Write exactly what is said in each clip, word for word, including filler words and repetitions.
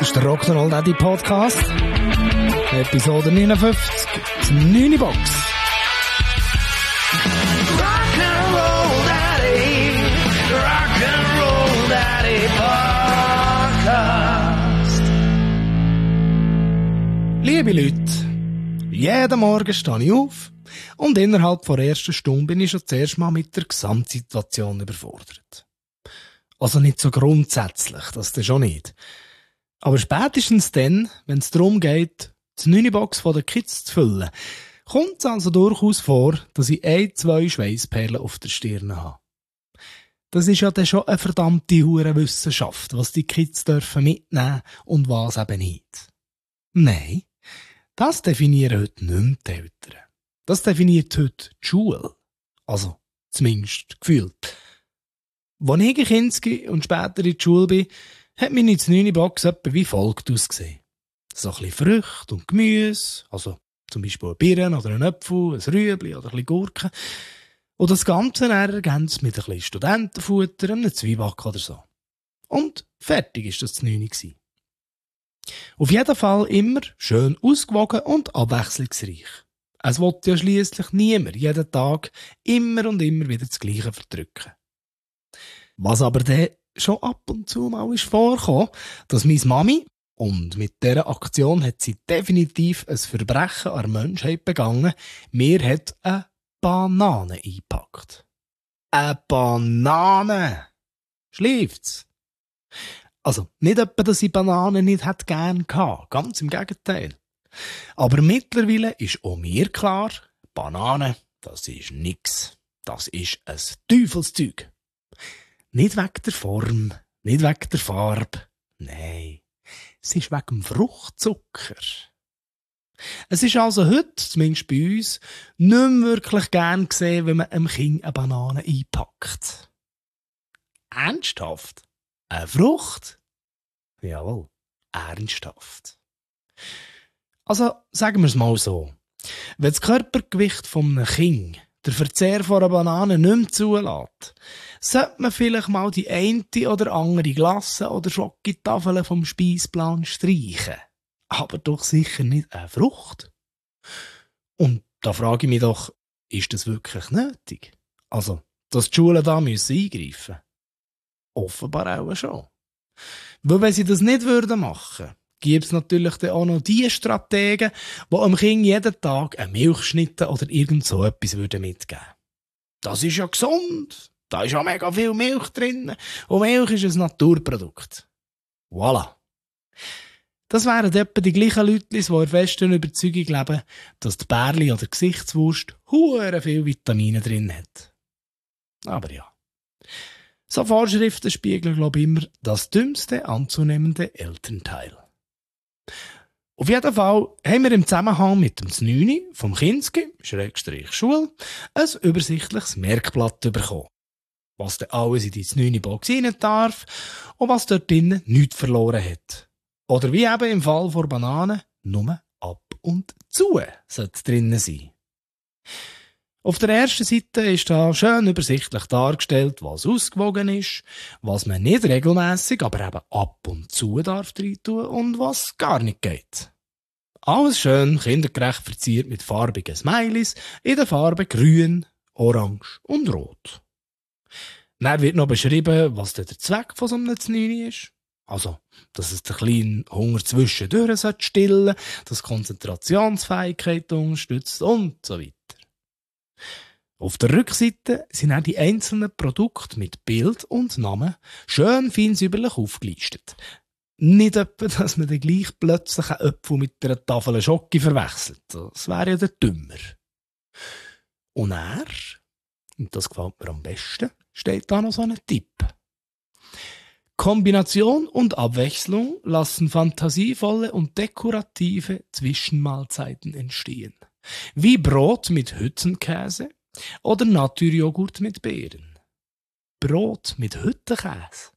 Das ist der Rock'n'Roll Daddy Podcast. Episode neunundfünfzig. Die neunte Box. Rock'n'Roll Daddy, Rock'n'Roll Daddy Podcast. Liebe Leute, jeden Morgen stehe ich auf und innerhalb der ersten Stunde bin ich schon zuerst mal mit der Gesamtsituation überfordert. Also nicht so grundsätzlich, das ist schon nicht. Aber spätestens dann, wenn es darum geht, die neunte Box der Kids zu füllen, kommt es also durchaus vor, dass ich ein, zwei Schweissperlen auf der Stirn habe. Das ist ja dann schon eine verdammte hure Wissenschaft, was die Kids dürfen mitnehmen und was eben nicht. Nein, das definieren heute nicht mehr die Eltern. Das definiert heute die Schule. Also, zumindest gefühlt. Als ich ein Kind und später in die Schule bin, hat meine neunte Box etwa wie folgt ausgesehen. So ein bisschen Früchte und Gemüse, also zum Beispiel ein Birnen oder ein Apfel, ein Rüebli oder ein bisschen Gurken. Und das Ganze dann ergänzt mit ein bisschen Studentenfutter, einem Zwieback oder so. Und fertig ist das die neunte gewesen. Auf jeden Fall immer schön ausgewogen und abwechslungsreich. Es will ja schliesslich niemand jeden Tag immer und immer wieder das Gleiche verdrücken. Was aber dann schon ab und zu mal ist vorgekommen, dass meine Mami, und mit dieser Aktion hat sie definitiv ein Verbrechen an der Menschheit begangen, mir hat eine Banane eingepackt. Eine Banane! Schläft's? Also, nicht etwa, dass ich Bananen nicht hätte gern gehabt, ganz im Gegenteil. Aber mittlerweile ist auch mir klar, Banane, das ist nix. Das ist ein Teufelszeug. Nicht wegen der Form, nicht wegen der Farbe. Nein, es ist wegen dem Fruchtzucker. Es ist also heute, zumindest bei uns, nicht mehr wirklich gern gesehen, wenn man einem Kind eine Banane einpackt. Ernsthaft? Eine Frucht? Jawohl, ernsthaft. Also, sagen wir es mal so. Wenn das Körpergewicht von einem Kind der Verzehr von einer Banane nicht mehr zulässt, sollte man vielleicht mal die eine oder andere Glasse oder Schokotafel vom Speisplan streichen. Aber doch sicher nicht eine Frucht. Und da frage ich mich doch, ist das wirklich nötig? Also, dass die Schulen da müssen eingreifen? Offenbar auch schon. Weil wenn sie das nicht würden machen, gibt es natürlich dann auch noch die Strategen, die einem Kind jeden Tag eine Milchschnitte oder irgend so etwas mitgeben würden. Das ist ja gesund. Da ist ja mega viel Milch drin. Und Milch ist ein Naturprodukt. Voilà. Das wären etwa die gleichen Leute, die in der festen Überzeugung leben, dass die Bärli oder Gesichtswurst hure viel Vitamine drin hat. Aber ja. So Vorschriften spiegeln, glaube ich, immer das dümmste anzunehmende Elternteil. Auf jeden Fall haben wir im Zusammenhang mit dem neunten vom Kinski, Schrägstrich Schule, ein übersichtliches Merkblatt bekommen. Was denn alles in die neunte Box rein darf und was dort drinnen nichts verloren hat. Oder wie eben im Fall von Bananen, nur ab und zu sollte drinnen sein. Auf der ersten Seite ist da schön übersichtlich dargestellt, was ausgewogen ist, was man nicht regelmässig, aber eben ab und zu darf reintun und was gar nicht geht. Alles schön kindergerecht verziert mit farbigen Smileys in den Farben grün, orange und rot. Dann wird noch beschrieben, was der Zweck von so einem neunten ist. Also, dass es den kleinen Hunger zwischendurch stillen sollte, dass Konzentrationsfähigkeit unterstützt und so weiter. Auf der Rückseite sind auch die einzelnen Produkte mit Bild und Namen schön feinsäuberlich aufgelistet. Nicht etwa, dass man dann gleich plötzlich einen Apfel mit einer Tafel Schoki verwechselt. Das wäre ja der dümmer. Und er, und das gefällt mir am besten, steht da noch so ein Tipp. Kombination und Abwechslung lassen fantasievolle und dekorative Zwischenmahlzeiten entstehen. Wie Brot mit Hüttenkäse oder Naturjoghurt mit Beeren. Brot mit Hüttenkäse?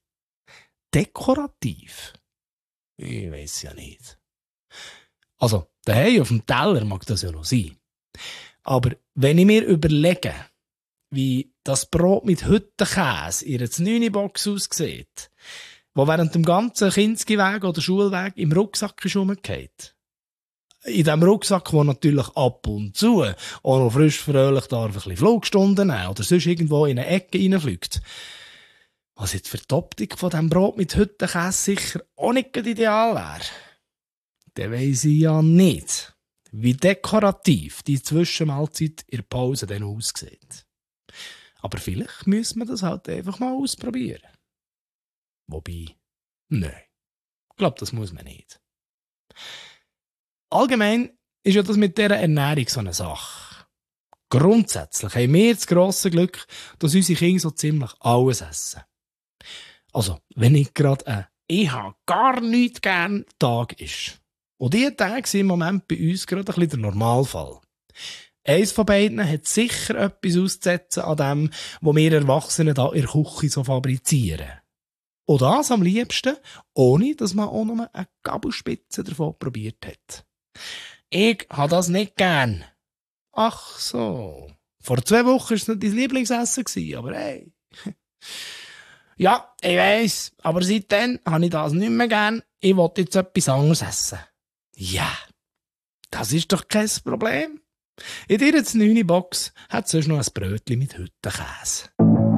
Dekorativ? Ich weiss ja nicht. Also, daheim auf dem Teller mag das ja noch sein. Aber wenn ich mir überlege, wie das Brot mit Hüttenkäse in einer neunten Box aussieht, der während dem ganzen Kinski-Weg oder Schulweg im Rucksack ist rumgefallen. In diesem Rucksack, der natürlich ab und zu auch noch frisch fröhlich darf ein bisschen Flugstunden nehmen oder sonst irgendwo in eine Ecke reinfliegt. Was jetzt für die Optik von diesem Brot mit Hüttenkäse sicher auch nicht ideal wäre. Dann weiss ich ja nicht, wie dekorativ die Zwischenmahlzeit in der Pause dann aussieht. Aber vielleicht müssen wir das halt einfach mal ausprobieren. Wobei, nein, ich glaube, das muss man nicht. Allgemein ist ja das mit dieser Ernährung so eine Sache. Grundsätzlich haben wir das grosse Glück, dass unsere Kinder so ziemlich alles essen. Also, wenn nicht gerade ein «Ich habe gar nichts gern» Tag ist. Und diese Tage sind im Moment bei uns gerade ein bisschen der Normalfall. Eins von beiden hat sicher etwas auszusetzen an dem, was wir Erwachsenen da in der Küche so fabrizieren. Und das am liebsten, ohne dass man auch noch eine Gabelspitze davon probiert hat. Ich habe das nicht gern. Ach so. Vor zwei Wochen war es nicht dein Lieblingsessen, aber hey. Ja, ich weiss, aber seitdem habe ich das nicht mehr gern. Ich will jetzt etwas anderes essen. Ja, das ist doch kein Problem. In dieser neuen Box hat es sonst noch ein Brötchen mit Hüttenkäse.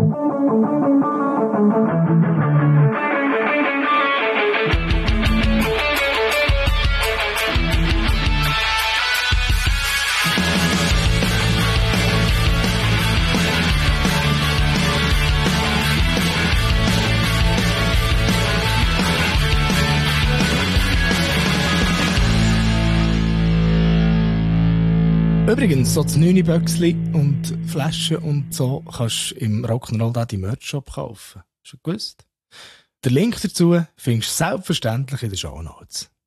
Übrigens, so das neune Böckli und Flaschen und so kannst du im Rock'n'Roll Daddy Merch Shop kaufen. Schon gewusst? Den Link dazu findest du selbstverständlich in den Shownotes.